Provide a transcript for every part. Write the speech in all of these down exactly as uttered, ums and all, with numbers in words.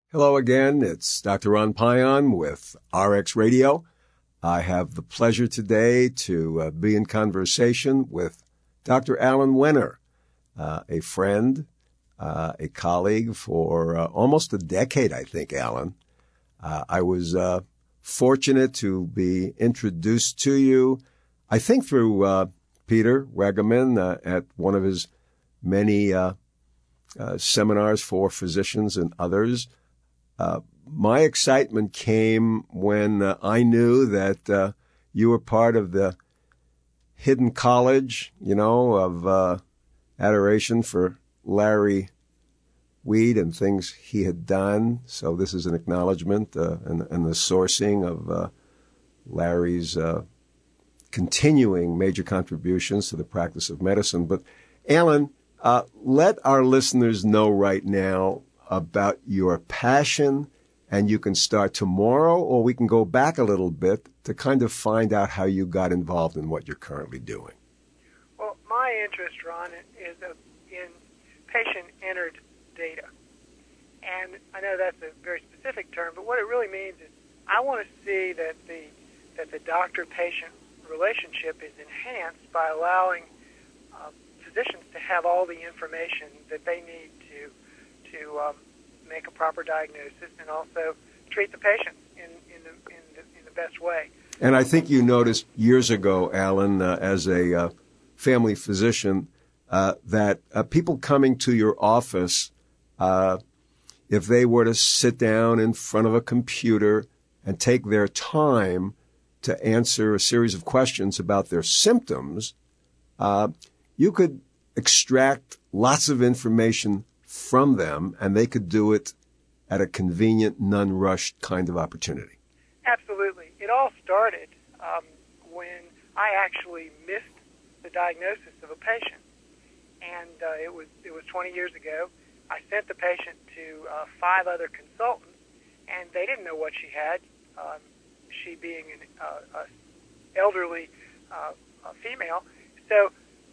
Hello again. It's Doctor Ron Pion with R X Radio. I have the pleasure today to uh, be in conversation with Doctor Alan Wenner, uh, a friend, uh, a colleague for uh, almost a decade, I think, Alan. Uh, I was uh, fortunate to be introduced to you, I think through uh, Peter Wegerman uh, at one of his many uh, uh, seminars for physicians and others. Uh, my excitement came when uh, I knew that uh, you were part of the hidden college, you know, of uh, adoration for Larry Weed and things he had done. So this is an acknowledgement uh, and, and the sourcing of uh, Larry's uh, continuing major contributions to the practice of medicine. But, Alan, uh, let our listeners know right now about your passion, and you can start tomorrow, or we can go back a little bit to kind of find out how you got involved in what you're currently doing. Well, my interest, Ron, is in patient-entered data. And I know that's a very specific term, but what it really means is I want to see that the that the doctor-patient relationship is enhanced by allowing uh, physicians to have all the information that they need to to um, make a proper diagnosis and also treat the patient in, in, the, in, the, in the best way. And I think you noticed years ago, Alan, uh, as a uh, family physician, uh, that uh, people coming to your office, uh, if they were to sit down in front of a computer and take their time to answer a series of questions about their symptoms, uh, you could extract lots of information from them, and they could do it at a convenient, non-rushed kind of opportunity. Absolutely. It all started um, when I actually missed the diagnosis of a patient, and uh, it was it was twenty years ago. I sent the patient to uh, five other consultants, and they didn't know what she had. Um, she being an uh, a elderly uh, a female, so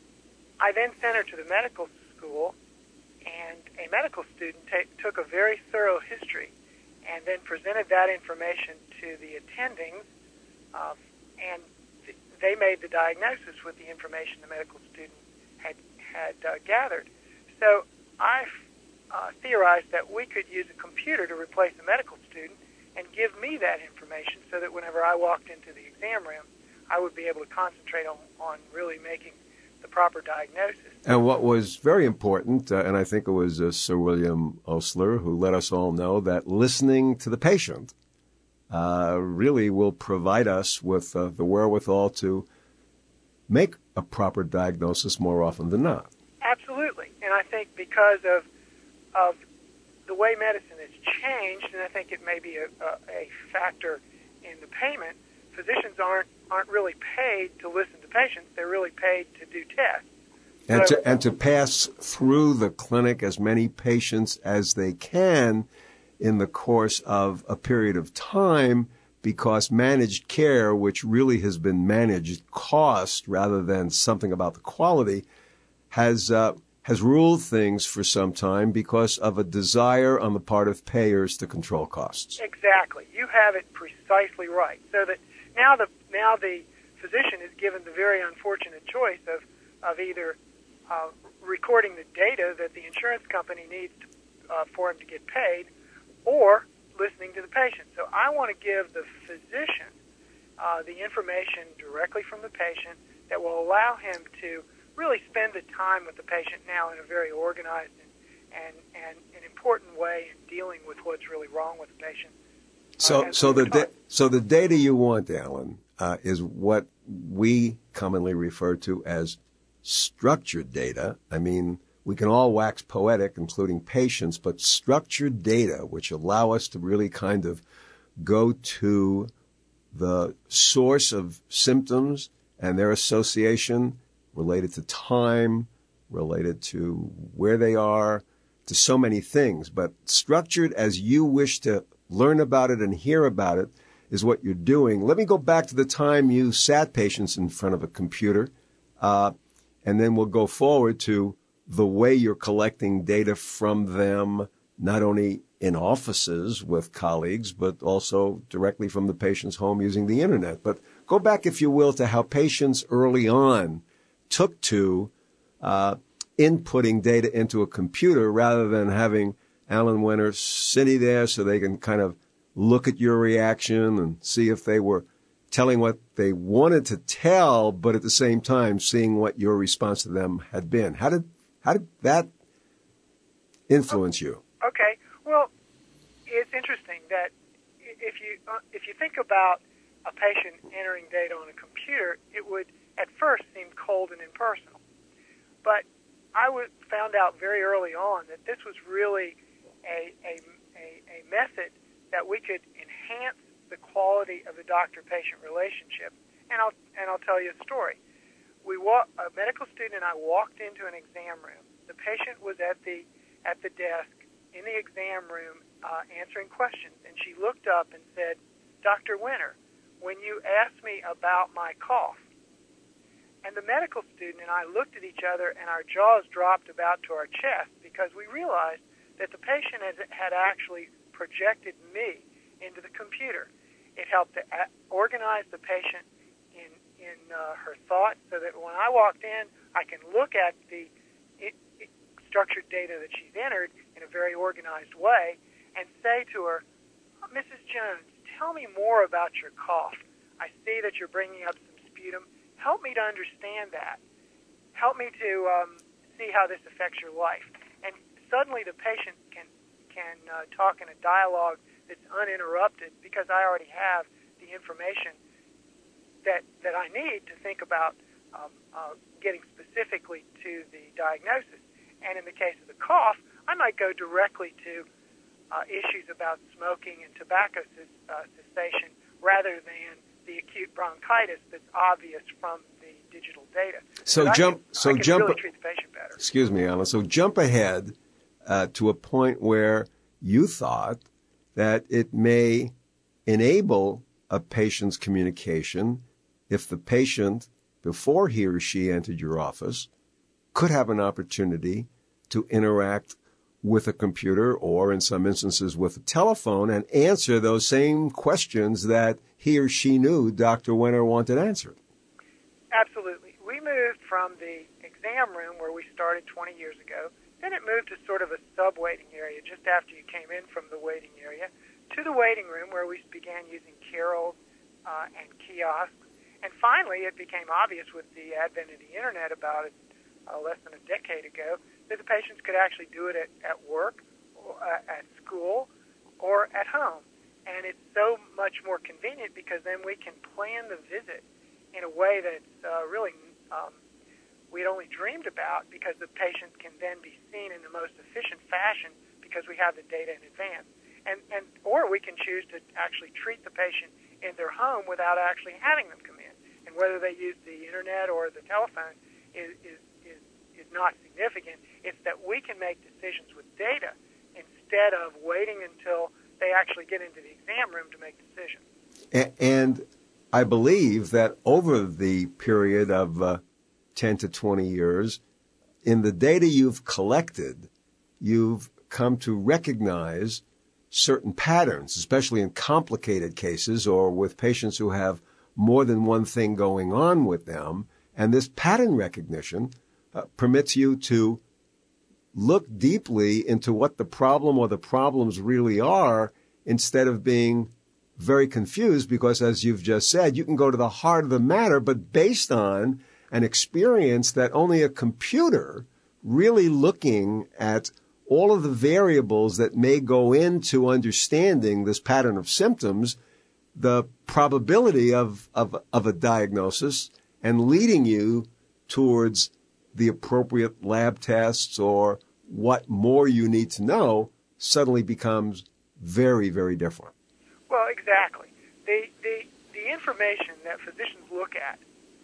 I then sent her to the medical school. And a medical student t- took a very thorough history and then presented that information to the attendings, uh, and th- they made the diagnosis with the information the medical student had, had uh, gathered. So I uh, theorized that we could use a computer to replace a medical student and give me that information so that whenever I walked into the exam room, I would be able to concentrate on, on really making the proper diagnosis. And what was very important, uh, and I think it was uh, Sir William Osler who let us all know that listening to the patient uh, really will provide us with uh, the wherewithal to make a proper diagnosis more often than not. Absolutely. And I think because of of the way medicine has changed, and I think it may be a, a, a factor in the payment, physicians aren't aren't really paid to listen to patients. They're really paid to do tests. And so, to and to pass through the clinic as many patients as they can in the course of a period of time, because managed care, which really has been managed cost rather than something about the quality, has uh, has ruled things for some time because of a desire on the part of payers to control costs. Exactly. You have it precisely right. So that now the now the physician is given the very unfortunate choice of, of either uh, recording the data that the insurance company needs to, uh, for him to get paid, or listening to the patient. So I want to give the physician uh, the information directly from the patient that will allow him to really spend the time with the patient now in a very organized and, and, and an important way in dealing with what's really wrong with the patient. So, uh, so the da- so the data you want, Alan, uh, is what we commonly refer to as structured data. I mean, we can all wax poetic, including patients, but structured data, which allow us to really kind of go to the source of symptoms and their association related to time, related to where they are, to so many things. But structured as you wish to learn about it and hear about it is what you're doing. Let me go back to the time you sat patients in front of a computer, uh, and then we'll go forward to the way you're collecting data from them, not only in offices with colleagues, but also directly from the patient's home using the internet. But go back, if you will, to how patients early on took to uh, inputting data into a computer rather than having Alan Wenner sitting there so they can kind of look at your reaction and see if they were telling what they wanted to tell, but at the same time seeing what your response to them had been. How did how did that influence you? Okay. Well, it's interesting that if you uh, if you think about a patient entering data on a computer, it would at first seem cold and impersonal. But I would, found out very early on that this was really a, a, a, a method that we could enhance the quality of the doctor-patient relationship. And I'll and I'll tell you a story. We wa- a medical student and I walked into an exam room. The patient was at the at the desk in the exam room uh, answering questions, and she looked up and said, "Doctor Wenner, when you asked me about my cough," and the medical student and I looked at each other, and our jaws dropped about to our chest because we realized that the patient has, had actually projected me into the computer. It helped to a- organize the patient in in uh, her thoughts so that when I walked in, I can look at the it, it structured data that she's entered in a very organized way and say to her, oh, "Missus Jones, tell me more about your cough. I see that you're bringing up some sputum. Help me to understand that. Help me to um, see how this affects your life." And suddenly the patient can can uh, talk in a dialogue that's uninterrupted because I already have the information that that I need to think about um, uh, getting specifically to the diagnosis. And in the case of the cough, I might go directly to uh, issues about smoking and tobacco uh, cessation rather than the acute bronchitis that's obvious from the digital data. So but jump. I can, so I can jump. really treat the patient better. Excuse me, Alan. So jump ahead uh, to a point where you thought that it may enable a patient's communication if the patient, before he or she entered your office, could have an opportunity to interact with a computer or, in some instances, with a telephone and answer those same questions that he or she knew Doctor Wenner wanted answered. Absolutely. We moved from the exam room where we started twenty years ago. Then it moved to sort of a sub-waiting area just after you came in from the waiting area, to the waiting room where we began using Carol uh, and kiosks. And finally, it became obvious with the advent of the Internet about uh, less than a decade ago that the patients could actually do it at, at work, or, uh, at school, or at home. And it's so much more convenient because then we can plan the visit in a way that's uh, really um, we'd only dreamed about, because the patient can then be seen in the most efficient fashion because we have the data in advance. And, and or we can choose to actually treat the patient in their home without actually having them come in. And whether they use the Internet or the telephone is, is, is, is not significant. It's that we can make decisions with data instead of waiting until they actually get into the exam room to make decisions. And I believe that over the period of uh, ten to twenty years, in the data you've collected, you've come to recognize certain patterns, especially in complicated cases or with patients who have more than one thing going on with them. And this pattern recognition uh, permits you to look deeply into what the problem or the problems really are instead of being very confused, because, as you've just said, you can go to the heart of the matter, but based on an experience that only a computer really looking at all of the variables that may go into understanding this pattern of symptoms, the probability of, of, of a diagnosis and leading you towards the appropriate lab tests or what more you need to know suddenly becomes very, very different. Well, exactly. The, the, the information that physicians look at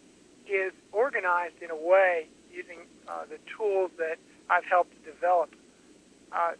is organized in a way using uh, the tools that I've helped to develop, uh,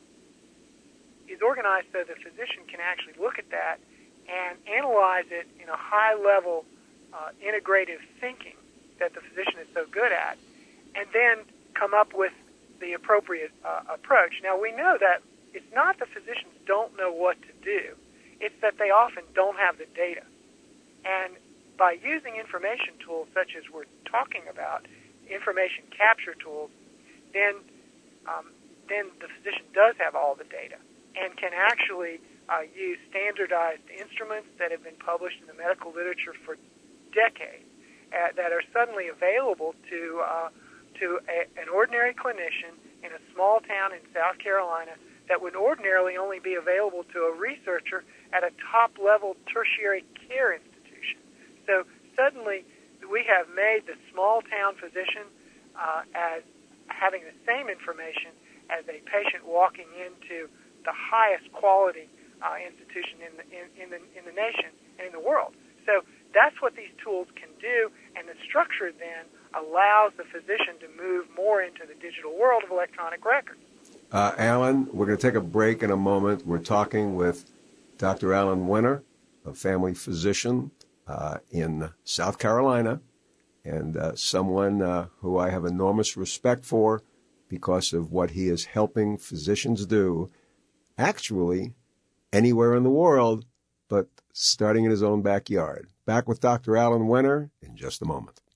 is organized so the physician can actually look at that and analyze it in a high-level uh, integrative thinking that the physician is so good at, and then come up with the appropriate uh, approach. Now, we know that it's not the physicians don't know what to do. It's that they often don't have the data. And by using information tools such as we're talking about, information capture tools, then um, then the physician does have all the data and can actually uh, use standardized instruments that have been published in the medical literature for decades uh, that are suddenly available to uh, to a, an ordinary clinician in a small town in South Carolina that would ordinarily only be available to a researcher at a top-level tertiary care institution. So suddenly we have made the small-town physician uh, as having the same information as a patient walking into the highest quality uh, institution in the, in, in, the, in the nation and in the world. So that's what these tools can do, and the structure then allows the physician to move more into the digital world of electronic records. Uh, Alan, we're going to take a break in a moment. We're talking with Doctor Alan Wenner, a family physician uh, in South Carolina, and uh, someone uh, who I have enormous respect for because of what he is helping physicians do, actually anywhere in the world, but starting in his own backyard. Back with Doctor Alan Wenner in just a moment.